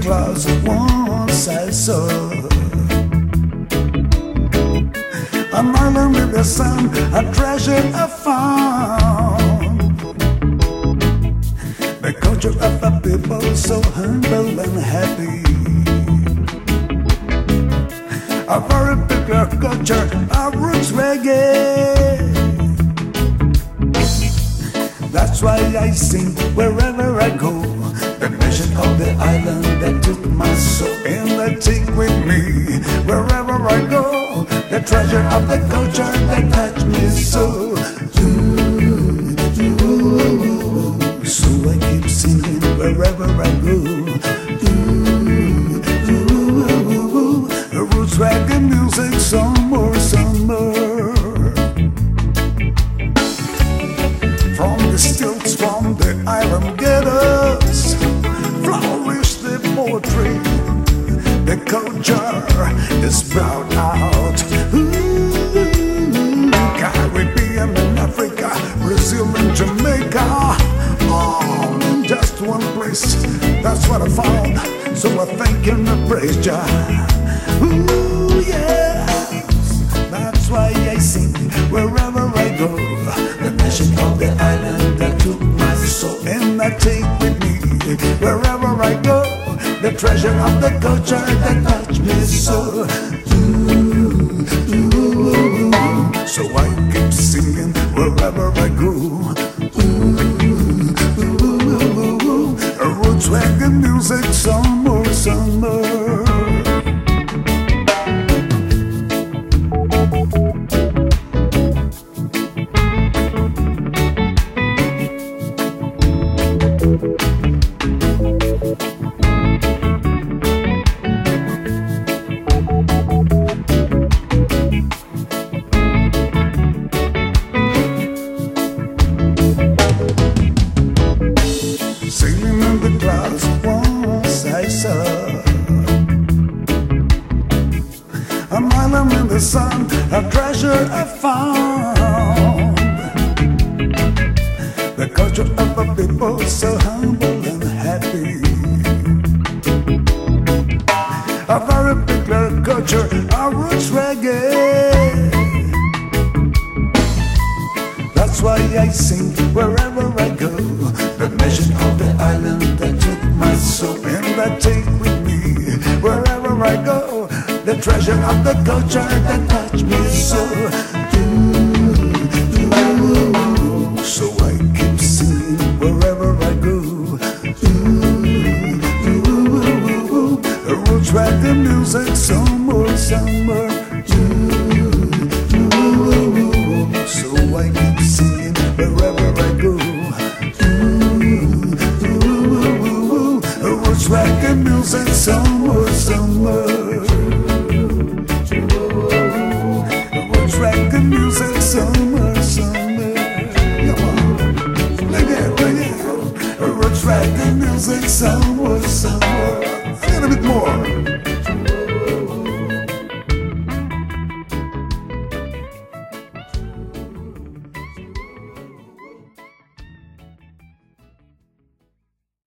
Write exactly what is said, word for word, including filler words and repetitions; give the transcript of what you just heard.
clouds once I saw an island with the sun, a treasure I found. The culture of the people so humble and happy. A very peculiar culture, our roots reggae. That's why I sing wherever I go. The vision of the island that took my soul, and they take with me wherever I go. The treasure of the culture that touched me so. Ooh, ooh, so I keep singing wherever I go. Ooh, ooh, ooh, the roots reggae music, summer, summer. From the stilts, from the island ghettos, flourish the poetry. The culture is brought out. Ooh, Caribbean and Africa, Brazil and Jamaica, all in just one place. That's what I found. So I thank and I praise Jah. Ooh, yes, that's why I sing wherever I go. The vision of the island that took my soul, and I take with me wherever I go. The treasure of the culture that touched me so. Ooh, ooh, ooh. So I keep singing wherever I go. Ooh, ooh, ooh, ooh. Roots reggae music, summer, summer. Sailing in the clouds once I saw an island in the sun, a treasure I found. The culture of the people so humble and happy. A very peculiar culture, our roots reggae. That's why I sing wherever I go. The vision of the island that took my soul, and I take with me wherever I go. The treasure of the culture that touched me so. Ooh, ooh, so I keep singing wherever I go. Ooh, ooh, ooh, the roots reggae music, summer, summer. Ooh, ooh, ooh, so I keep singing wherever I go. Reggae music, summer, summer. What's reggae music, summer, summer. Come on, again, again. What's reggae music, summer, summer.